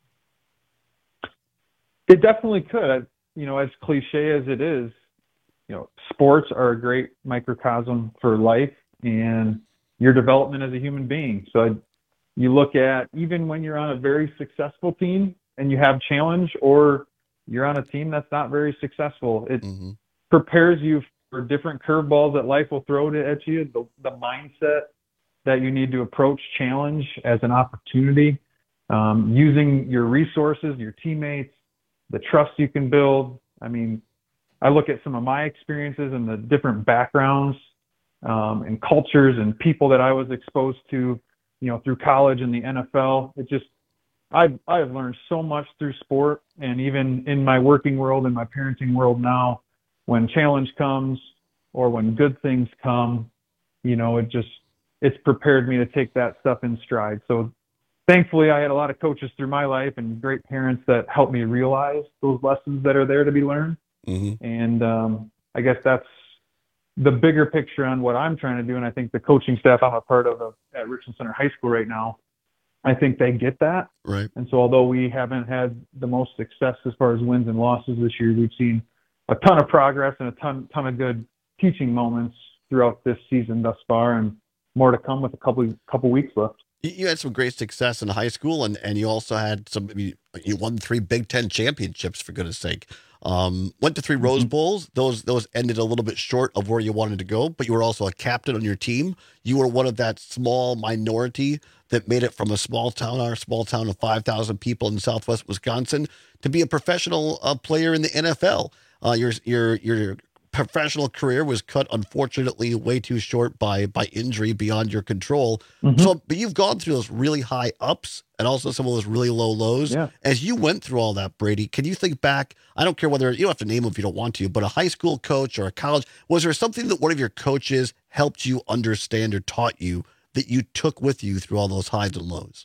It definitely could. As cliche as it is, sports are a great microcosm for life and your development as a human being. So you look at, even when you're on a very successful team and you have challenge, or you're on a team that's not very successful, it prepares you for different curveballs that life will throw at you, the mindset that you need to approach challenge as an opportunity, using your resources, your teammates, the trust you can build. I look at some of my experiences and the different backgrounds and cultures and people that I was exposed to, through college and the NFL. I've learned so much through sport, and even in my working world and my parenting world now, when challenge comes or when good things come, it's prepared me to take that stuff in stride. So thankfully, I had a lot of coaches through my life and great parents that helped me realize those lessons that are there to be learned. And I guess that's the bigger picture on what I'm trying to do. And I think the coaching staff I'm a part of at Richland Center High School right now, I think they get that. Right. And so although we haven't had the most success as far as wins and losses this year, we've seen a ton of progress and a ton of good teaching moments throughout this season thus far, and more to come with a couple weeks left. You had some great success in high school, and you also had you won 3 Big Ten championships, for goodness sake. Went to 3 Rose Bowls. Those ended a little bit short of where you wanted to go, but you were also a captain on your team. You were one of that small minority that made it from our small town of 5,000 people in Southwest Wisconsin to be a professional player in the NFL. Your professional career was cut, unfortunately, way too short by injury beyond your control. So, but you've gone through those really high ups and also some of those really low lows. Yeah. As you went through all that, Brady, can you think back? I don't care whether you don't have to name them if you don't want to, but a high school coach or a college, was there something that one of your coaches helped you understand or taught you that you took with you through all those highs and lows?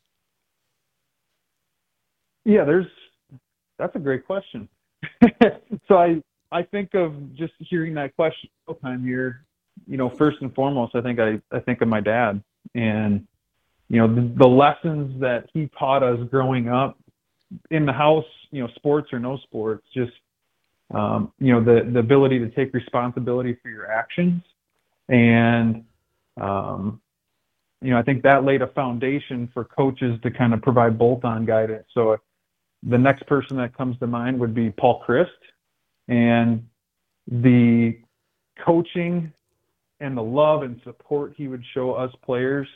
Yeah, that's a great question. So I think of just hearing that question all the time here, first and foremost, I think of my dad and, the lessons that he taught us growing up in the house, sports or no sports, just, the ability to take responsibility for your actions. And, I think that laid a foundation for coaches to kind of provide bolt-on guidance. So the next person that comes to mind would be Paul Christ. And the coaching and the love and support he would show us players,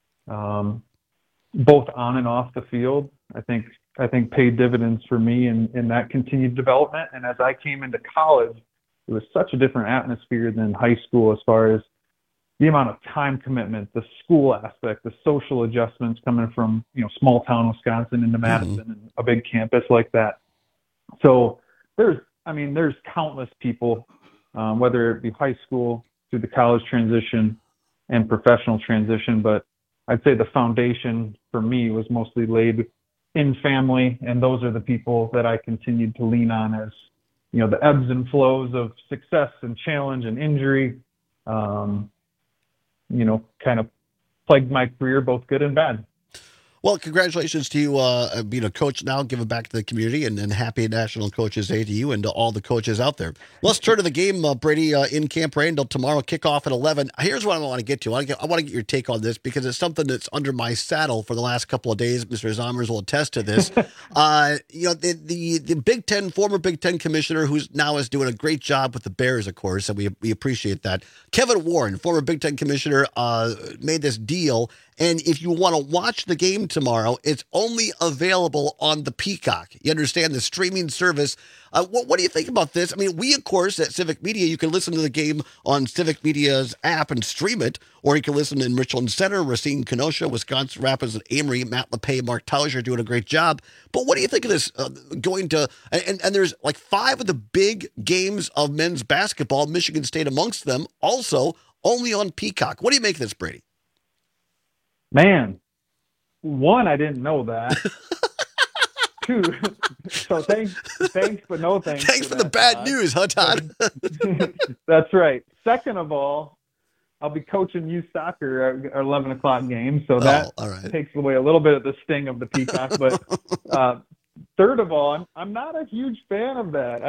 both on and off the field, I think paid dividends for me in that continued development. And as I came into college, it was such a different atmosphere than high school as far as the amount of time commitment, the school aspect, the social adjustments coming from, small town Wisconsin into Madison and a big campus like that. So there's countless people, whether it be high school through the college transition and professional transition, but I'd say the foundation for me was mostly laid in family, and those are the people that I continued to lean on as, the ebbs and flows of success and challenge and injury, kind of plagued my career, both good and bad. Well, congratulations to you being a coach now, giving back to the community, and happy National Coaches Day to you and to all the coaches out there. Let's turn to the game, Brady, in Camp Randall tomorrow, kickoff at 11. Here's what I want to get to. I want to get your take on this because it's something that's under my saddle for the last couple of days. Mr. Zommers will attest to this. The Big Ten, former Big Ten commissioner, who's now is doing a great job with the Bears, of course, and we appreciate that. Kevin Warren, former Big Ten commissioner, made this deal. And if you want to watch the game tomorrow, it's only available on the Peacock. You understand, the streaming service. What do you think about this? I mean, we, of course, at Civic Media, you can listen to the game on Civic Media's app and stream it, or you can listen in Richland Center, Racine, Kenosha, Wisconsin Rapids, and Amory. Matt LePay, Mark Tauser doing a great job. But what do you think of this going to – and there's like 5 of the big games of men's basketball, Michigan State amongst them, also only on Peacock. What do you make of this, Brady? Man, one, I didn't know that. 2, so thanks, but no thanks. Thanks for the bad news, huh, Todd? That's right. Second of all, I'll be coaching youth soccer at 11 o'clock game, so that takes away a little bit of the sting of the Peacock. But third of all, I'm not a huge fan of that.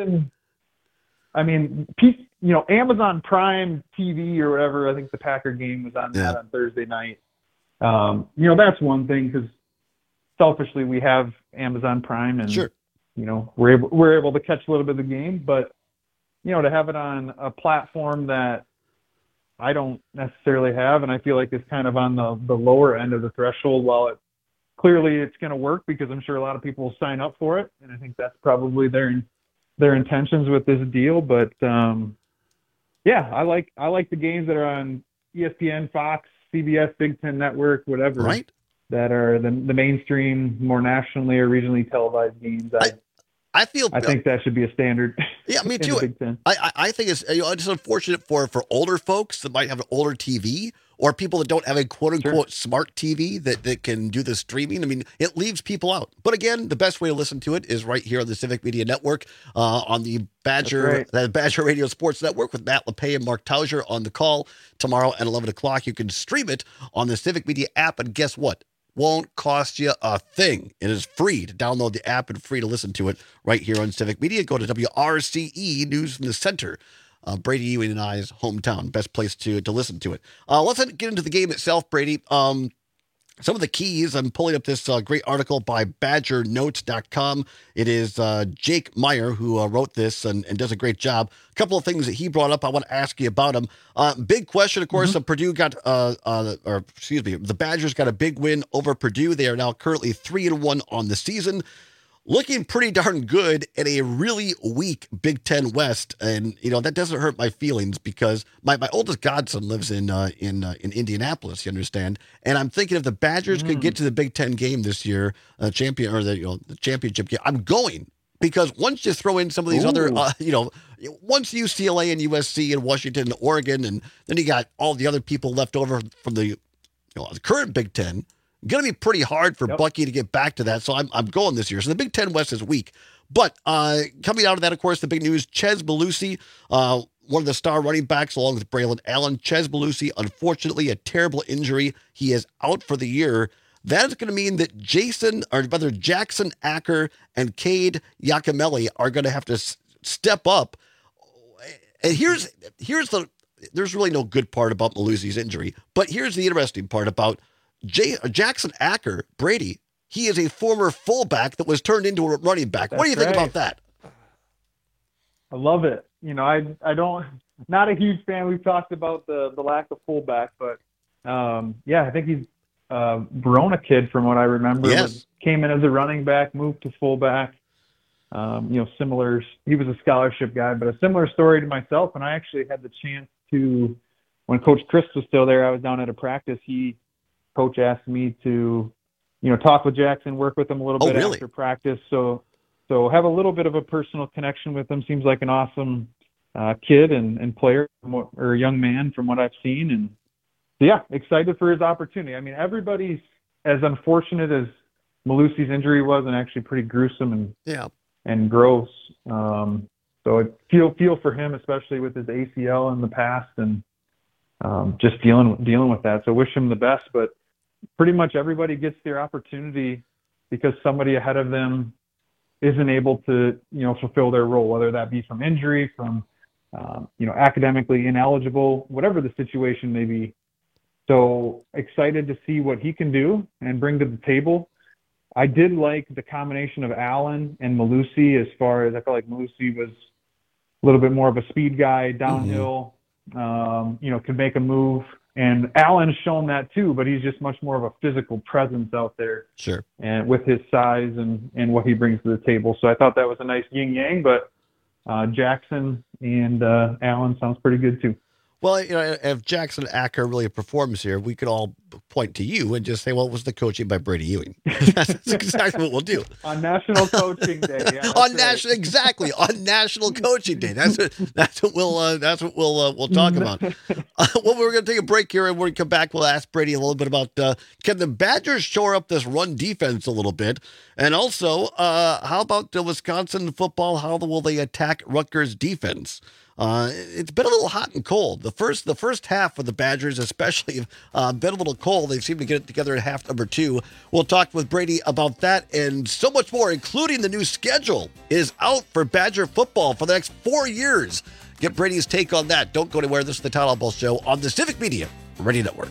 Amazon Prime TV or whatever, I think the Packer game was on that on Thursday night. That's one thing because selfishly we have Amazon Prime and, we're able to catch a little bit of the game, but, to have it on a platform that I don't necessarily have, and I feel like it's kind of on the lower end of the threshold, while it's going to work because I'm sure a lot of people will sign up for it. And I think that's probably their intentions with this deal. But, I like the games that are on ESPN, Fox, CBS, Big Ten Network, whatever, that are the mainstream, more nationally or regionally televised games. I think that should be a standard. Yeah, me too. Big Ten. I think it's unfortunate for older folks that might have an older TV or people that don't have a quote unquote smart TV that can do the streaming. I mean, it leaves people out. But again, the best way to listen to it is right here on the Civic Media Network, on the Badger Radio Sports Network with Matt LePay and Mark Tauser on the call tomorrow at 11 o'clock. You can stream it on the Civic Media app, and guess what? Won't cost you a thing. It is free to download the app and free to listen to it right here on Civic Media. Go to WRCE News from the Center. Brady Ewing and I's hometown. Best place to listen to it. Let's get into the game itself, Brady. some of the keys. I'm pulling up this great article by BadgerNotes.com. It is Jake Meyer who wrote this and does a great job. A couple of things that he brought up, I want to ask you about them. Big question, of course, Purdue got, the Badgers got a big win over Purdue. They are now currently 3-1 on the season. Looking pretty darn good in a really weak Big Ten West. And, that doesn't hurt my feelings because my oldest godson lives in Indianapolis, you understand? And I'm thinking if the Badgers could get to the Big Ten game this year, the championship game, I'm going. Because once you throw in some of these other, once UCLA and USC and Washington and Oregon, and then you got all the other people left over from the current Big Ten, going to be pretty hard for Bucky to get back to that, so I'm going this year. So the Big Ten West is weak. But coming out of that, of course, the big news, Chez Mellusi, one of the star running backs along with Braylon Allen. Chez Mellusi, unfortunately, a terrible injury. He is out for the year. That is going to mean that Jackson Acker and Cade Yakimelli are going to have to step up. And there's really no good part about Mellusi's injury, but here's the interesting part about Jackson Acker, Brady. He is a former fullback that was turned into a running back. What do you think about that? I love it. I don't, not a huge fan. We've talked about the lack of fullback, but I think he's a Verona kid from what I remember. Yes. Came in as a running back, moved to fullback. Similar. He was a scholarship guy, but a similar story to myself. And I actually had the chance to, when Coach Chris was still there, I was down at a practice. Coach asked me to, talk with Jackson, work with him a little bit after practice. So have a little bit of a personal connection with him. Seems like an awesome kid and player or young man from what I've seen. And excited for his opportunity. I mean, everybody's as unfortunate as Mellusi's injury was, and actually pretty gruesome and gross. So I feel for him, especially with his ACL in the past, and just dealing with that. So wish him the best, but pretty much everybody gets their opportunity because somebody ahead of them isn't able to, fulfill their role, whether that be from injury, from, academically ineligible, whatever the situation may be. So excited to see what he can do and bring to the table. I did like the combination of Allen and Mellusi, as far as I felt like Mellusi was a little bit more of a speed guy downhill, could make a move. And Allen's shown that too, but he's just much more of a physical presence out there. Sure. And with his size and what he brings to the table. So I thought that was a nice yin-yang, but Jackson and Allen sounds pretty good too. Well, if Jackson Acker really performs here, we could all point to you and just say, well, it was the coaching by Brady Ewing. That's exactly what we'll do. On National Coaching Day. Yeah, on National Coaching Day. That's what we'll talk about. Well, we're going to take a break here, and when we come back, we'll ask Brady a little bit about can the Badgers shore up this run defense a little bit, and also how about Wisconsin football? How will they attack Rutgers defense? It's been a little hot and cold. The first half for the Badgers, especially, been a little cold. They seem to get it together at half number 2. We'll talk with Brady about that and so much more, including the new schedule is out for Badger football for the next 4 years. Get Brady's take on that. Don't go anywhere. This is the Todd Albaugh Show on the Civic Media Radio Network.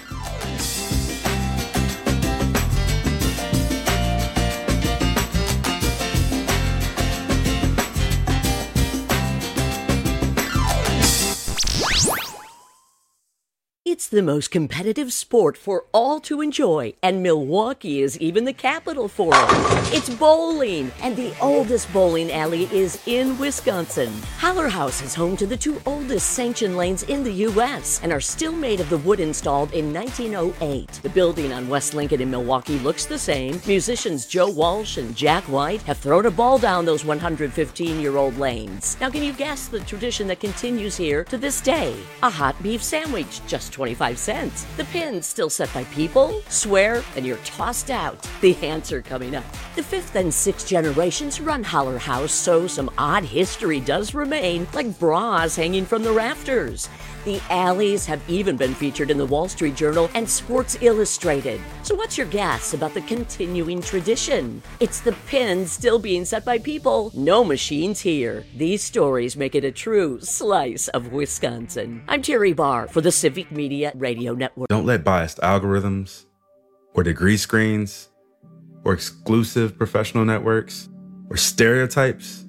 It's the most competitive sport for all to enjoy, and Milwaukee is even the capital for it. It's bowling, and the oldest bowling alley is in Wisconsin. Haller House is home to the 2 oldest sanctioned lanes in the U.S. and are still made of the wood installed in 1908. The building on West Lincoln in Milwaukee looks the same. Musicians Joe Walsh and Jack White have thrown a ball down those 115-year-old lanes. Now, can you guess the tradition that continues here to this day? A hot beef sandwich, just 25 cents. The pin's still set by people. Swear, and you're tossed out. The answer coming up. The 5th and 6th generations run Haller House, so some odd history does remain, like bras hanging from the rafters. The alleys have even been featured in the Wall Street Journal and Sports Illustrated. So what's your guess about the continuing tradition? It's the pins still being set by people. No machines here. These stories make it a true slice of Wisconsin. I'm Terry Barr for the Civic Media Radio Network. Don't let biased algorithms or degree screens, or exclusive professional networks, or stereotypes?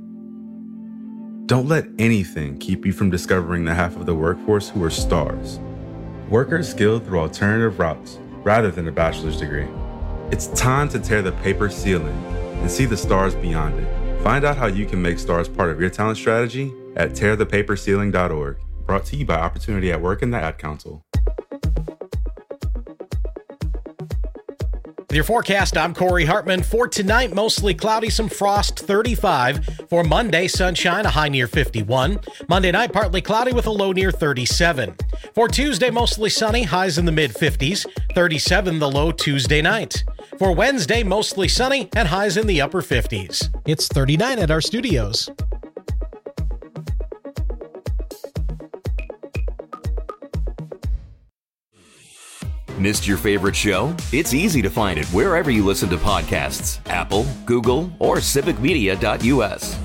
Don't let anything keep you from discovering the half of the workforce who are stars. Workers skilled through alternative routes rather than a bachelor's degree. It's time to tear the paper ceiling and see the stars beyond it. Find out how you can make stars part of your talent strategy at tearthepaperceiling.org. Brought to you by Opportunity at Work and the Ad Council. With your forecast, I'm Corey Hartman. For tonight, mostly cloudy, some frost, 35. For Monday, sunshine, a high near 51. Monday night, partly cloudy with a low near 37. For Tuesday, mostly sunny, highs in the mid-50s. 37 the low Tuesday night. For Wednesday, mostly sunny and highs in the upper 50s. It's 39 at our studios. Missed your favorite show? It's easy to find it wherever you listen to podcasts. Apple, Google, or civicmedia.us.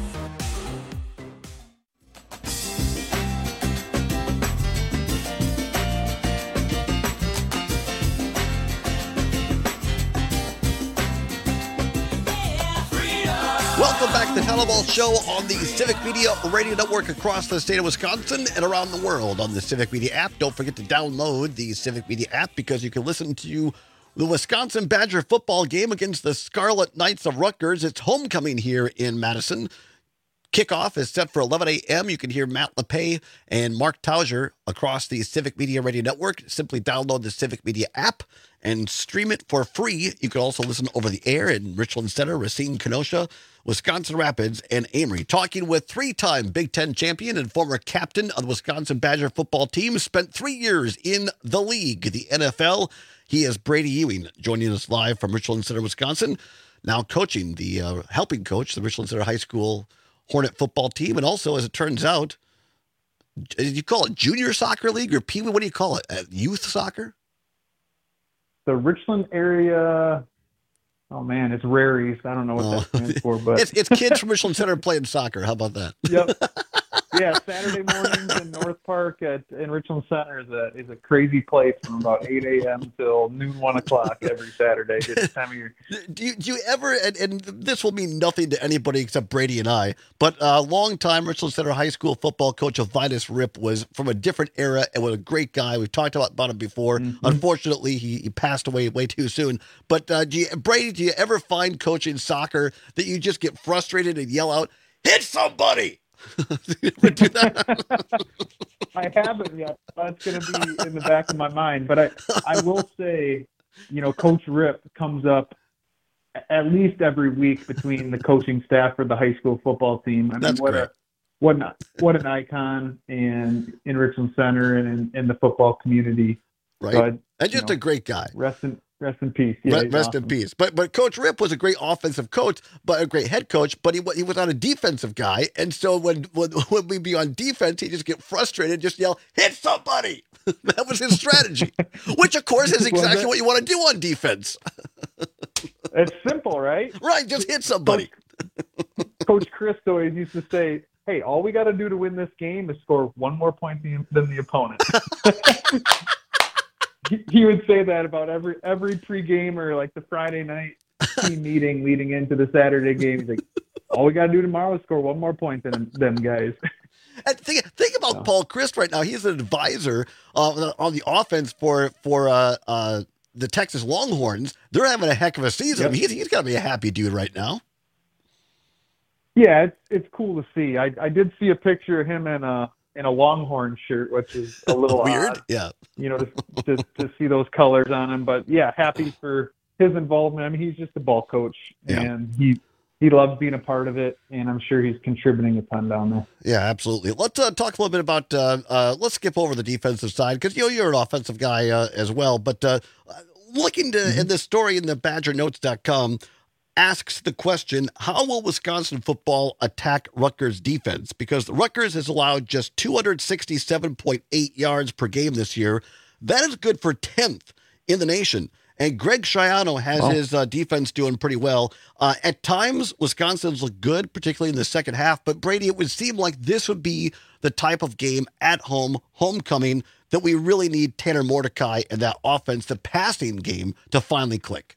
Welcome back to the Teller Show on the Civic Media Radio Network across the state of Wisconsin and around the world on the Civic Media app. Don't forget to download the Civic Media app because you can listen to the Wisconsin Badger football game against the Scarlet Knights of Rutgers. It's homecoming here in Madison. Kickoff is set for 11 a.m. You can hear Matt LePay and Mark Tauger across the Civic Media Radio Network. Simply download the Civic Media app and stream it for free. You can also listen over the air in Richland Center, Racine, Kenosha, Wisconsin Rapids, and Amory. Talking with three-time Big Ten champion and former captain of the Wisconsin Badger football team, spent 3 years in the league, the NFL. He is Brady Ewing, joining us live from Richland Center, Wisconsin, now coaching helping coach the Richland Center High School Hornet football team, and also, as it turns out, did you call it junior soccer league or peewee? What do you call it? Youth soccer? The Richland area. Oh man, it's Raries. I don't know what that stands for, but it's kids from Richland Center playing soccer. How about that? Yep. Yeah, Saturday mornings in North Park in Richland Center is a crazy place from about 8 a.m. till noon, 1 o'clock every Saturday this time of year. Do you ever, and this will mean nothing to anybody except Brady and I, but a long-time Richland Center High School football coach of Vitus Rip was from a different era and was a great guy. We've talked about him before. Mm-hmm. Unfortunately, he passed away way too soon. But Brady, do you ever find coaching soccer that you just get frustrated and yell out, "Hit somebody"? Do that? I haven't yet. That's going to be in the back of my mind. But I will say, Coach Rip comes up at least every week between the coaching staff for the high school football team. I mean, what an icon in Richland Center and in the football community. Right. And just a great guy. Rest in peace. Yeah, rest in peace. But Coach Rip was a great offensive coach, but a great head coach. But he was not a defensive guy, and so when we'd be on defense, he'd just get frustrated, just yell, "Hit somebody!" That was his strategy, which of course is exactly what you want to do on defense. It's simple, right? Right, just hit somebody. Coach Chris always used to say, "Hey, all we got to do to win this game is score one more point than the opponent." He would say that about every pregame or like the Friday night team meeting leading into the Saturday game. He's like, all we got to do tomorrow is score one more point than them guys. And think about Paul Christ right now. He's an advisor on the offense for the Texas Longhorns. They're having a heck of a season. Yep. He's got to be a happy dude right now. Yeah, it's cool to see. I did see a picture of him in a Longhorn shirt, which is a little weird. Odd, yeah. To see those colors on him. But yeah, happy for his involvement. I mean, he's just a ball coach, and he loves being a part of it, and I'm sure he's contributing a ton down there. Yeah, absolutely. Let's talk a little bit about. Let's skip over the defensive side because you're an offensive guy as well. But looking in this story in the BadgerNotes.com. asks the question, how will Wisconsin football attack Rutgers defense? Because Rutgers has allowed just 267.8 yards per game this year. That is good for 10th in the nation. And Greg Schiano has his defense doing pretty well. At times, Wisconsin's looked good, particularly in the second half. But, Brady, it would seem like this would be the type of game at home, homecoming, that we really need Tanner Mordecai and that offense, the passing game, to finally click.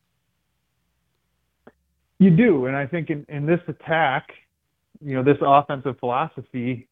You do. And I think in this attack, this offensive philosophy,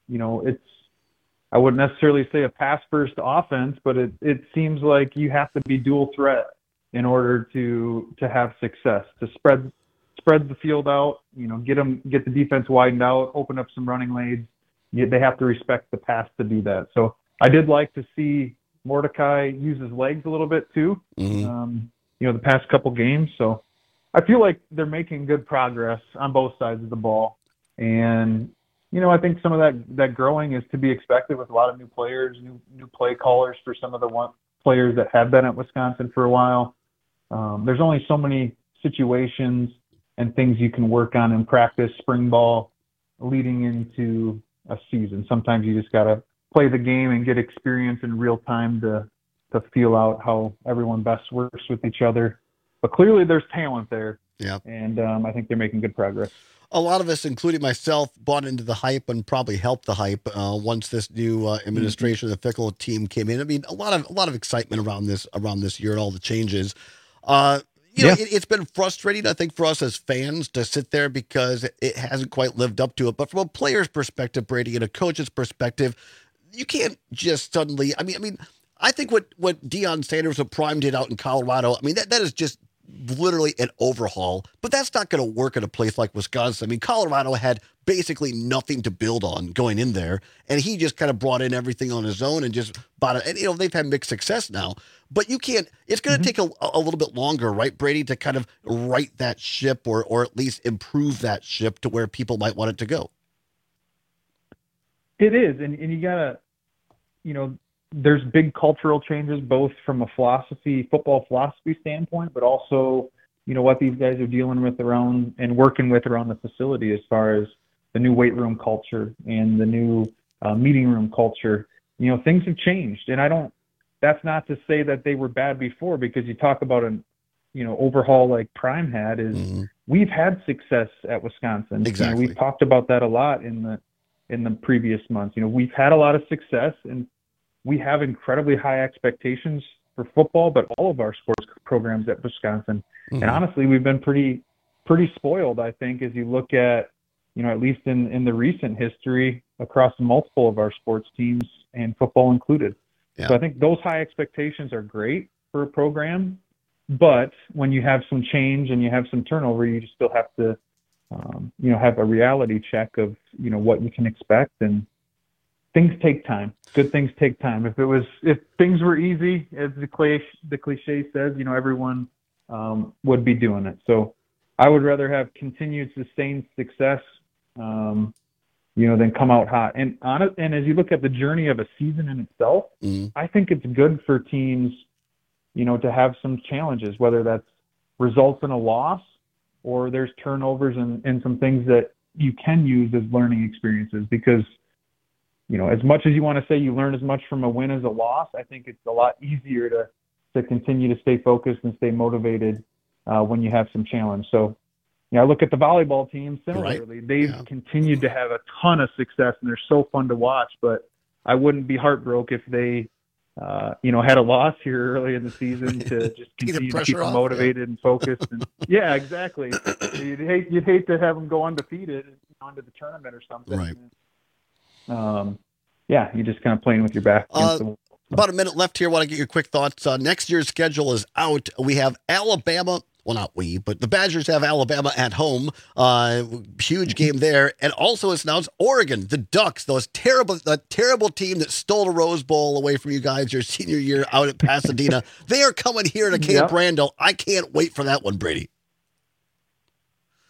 I wouldn't necessarily say a pass-first offense, but it seems like you have to be dual threat in order to have success, to spread the field out, get the defense widened out, open up some running lanes. They have to respect the pass to do that. So I did like to see Mordecai use his legs a little bit too, the past couple games. So I feel like they're making good progress on both sides of the ball. And, I think some of that growing is to be expected with a lot of new players, new play callers for some of the players that have been at Wisconsin for a while. There's only so many situations and things you can work on in practice, spring ball, leading into a season. Sometimes you just got to play the game and get experience in real time to feel out how everyone best works with each other. But clearly there's talent there. Yeah. And I think they're making good progress. A lot of us, including myself, bought into the hype and probably helped the hype once this new administration, the Fickell team came in. I mean, a lot of excitement around this year and all the changes. It's been frustrating, I think, for us as fans to sit there because it hasn't quite lived up to it. But from a player's perspective, Brady, and a coach's perspective, you can't just suddenly. I mean, I think what Deion Sanders and Prime did out in Colorado. I mean, that is just literally an overhaul, but that's not going to work in a place like Wisconsin. I mean, Colorado had basically nothing to build on going in there, and he just kind of brought in everything on his own and just bought it. And, they've had mixed success now, but you can't, it's going to take a little bit longer, right, Brady, to kind of right that ship or at least improve that ship to where people might want it to go. It is. And you got to, there's big cultural changes, both from a football philosophy standpoint, but also, what these guys are dealing with around and working with around the facility as far as the new weight room culture and the new meeting room culture. Things have changed. And that's not to say that they were bad before, because you talk about an, overhaul like Prime had we've had success at Wisconsin. Exactly. We've talked about that a lot in the previous months. We've had a lot of success, and we have incredibly high expectations for football, but all of our sports programs at Wisconsin. And honestly, we've been pretty spoiled, I think, as you look at, at least in the recent history across multiple of our sports teams and football included. Yeah. So I think those high expectations are great for a program, but when you have some change and you have some turnover, you just still have to, have a reality check of, what you can expect. And things take time. Good things take time. If things were easy, as the cliche says, everyone would be doing it. So I would rather have continued sustained success, than come out hot. And as you look at the journey of a season in itself, I think it's good for teams, to have some challenges, whether that's results in a loss or there's turnovers and some things that you can use as learning experiences, because as much as you want to say you learn as much from a win as a loss, I think it's a lot easier to continue to stay focused and stay motivated when you have some challenge. So, I look at the volleyball team similarly. Right. They've continued to have a ton of success, and they're so fun to watch. But I wouldn't be heartbroken if they, had a loss here early in the season to just continue to keep them motivated and focused. And, yeah, exactly. You'd hate to have them go undefeated onto the tournament or something. Right. You're just kind of playing with your back against the wall. About a minute left here. I want to get your quick thoughts. Next year's schedule is out. We have Alabama. Well, not we, but the Badgers have Alabama at home. Huge game there. And also it's announced Oregon, the Ducks, that terrible team that stole the Rose Bowl away from you guys your senior year out at Pasadena. They are coming here to Camp Randall. I can't wait for that one, Brady.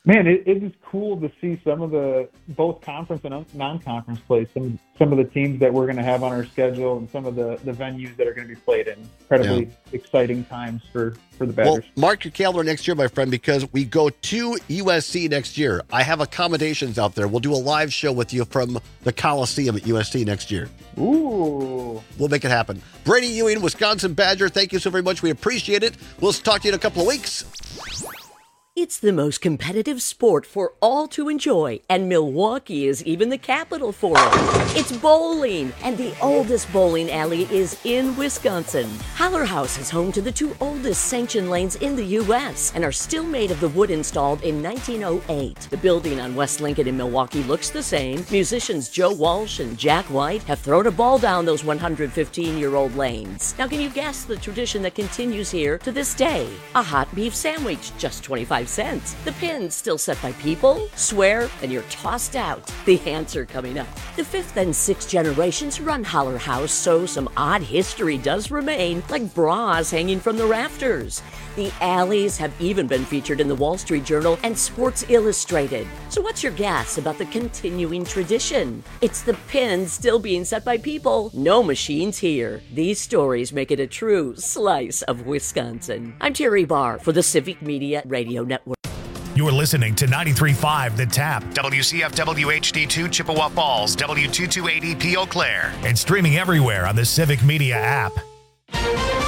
Man, it is cool to see some of the both conference and non-conference plays. Some of the teams that we're going to have on our schedule and some of the venues that are going to be played in. Incredibly exciting times for the Badgers. Well, mark your calendar next year, my friend, because we go to USC next year. I have accommodations out there. We'll do a live show with you from the Coliseum at USC next year. Ooh. We'll make it happen. Brady Ewing, Wisconsin Badger, thank you so very much. We appreciate it. We'll talk to you in a couple of weeks. It's the most competitive sport for all to enjoy, and Milwaukee is even the capital for it. It's bowling, and the oldest bowling alley is in Wisconsin. Haller House is home to the 2 oldest sanctioned lanes in the U.S. and are still made of the wood installed in 1908. The building on West Lincoln in Milwaukee looks the same. Musicians Joe Walsh and Jack White have thrown a ball down those 115-year-old lanes. Now, can you guess the tradition that continues here to this day? A hot beef sandwich, just 25 cents. The pins still set by people. Swear and you're tossed out. The answer coming up. The 5th and 6th generations run Haller House, so some odd history does remain, like bras hanging from the rafters. The alleys have even been featured in the Wall Street Journal and Sports Illustrated. So what's your guess about the continuing tradition? It's the pins still being set by people. No machines here. These stories make it a true slice of Wisconsin. I'm Terry Barr for the Civic Media Radio Network. You're listening to 93.5 The Tap, WCFW HD2 Chippewa Falls, W228EP Eau Claire, and streaming everywhere on the Civic Media app.